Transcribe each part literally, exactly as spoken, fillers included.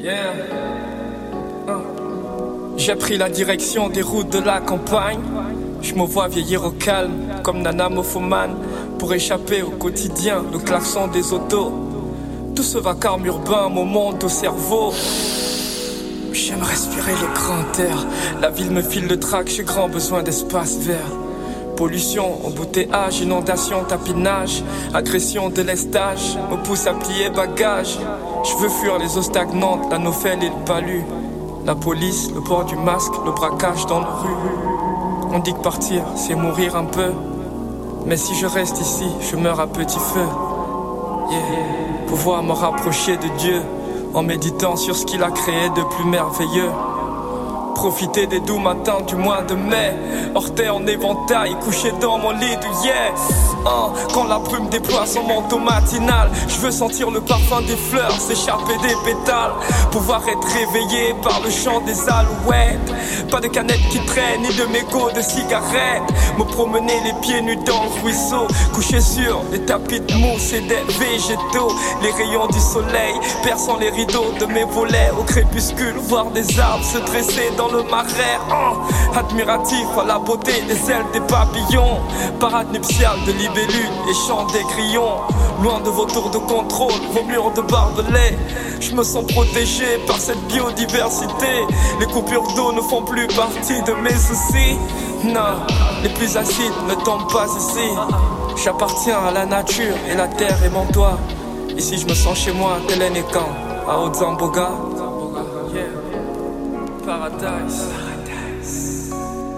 Yeah. Uh. J'ai pris la direction des routes de la campagne. Je me vois vieillir au calme, comme Nana Mofoman, pour échapper au quotidien, le klaxon des autos. Tout ce vacarme urbain me monte au cerveau. J'aime respirer le grand air. La ville me file le trac, j'ai grand besoin d'espace vert. Pollution, embouteillage, inondation, tapinage, agression, délestage me pousse à plier bagages. Je veux fuir les eaux stagnantes, la Nofel et le palu. La police, le port du masque, le braquage dans la rue. On dit que partir, c'est mourir un peu. Mais si je reste ici, je meurs à petit feu. Yeah. Pouvoir me rapprocher de Dieu en méditant sur ce qu'il a créé de plus merveilleux. Profiter des doux matins du mois de mai, orteil en éventail, couché dans mon lit de yes. Oh, quand la brume déploie son manteau matinal, je veux sentir le parfum des fleurs s'échapper des pétales. Pouvoir être réveillé par le chant des alouettes. Pas de canettes qui traînent, ni de mégots de cigarettes. Me promener les pieds nus dans le ruisseau, couché sur des tapis de mousse et des végétaux. Les rayons du soleil perçant les rideaux de mes volets au crépuscule, voir des arbres se dresser dans le marais, oh, admiratif à la beauté des ailes des papillons. Parade nuptiale de libellules et chant des grillons. Loin de vos tours de contrôle, vos murs de barbelés. Je me sens protégé par cette biodiversité. Les coupures d'eau ne font plus partie de mes soucis. Non, les plus acides ne tombent pas ici. J'appartiens à la nature et la terre est mon toit. Ici je me sens chez moi, tel un écan, à Haute-Zamboga. Yeah. Paradise. Paradise.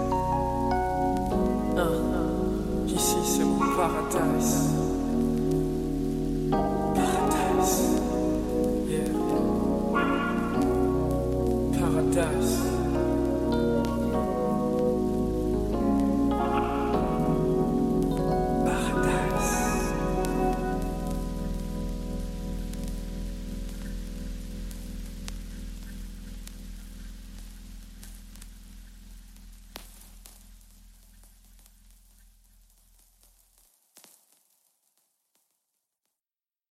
Uh. Ici c'est mon paradise. Paradise. Yeah. Paradise.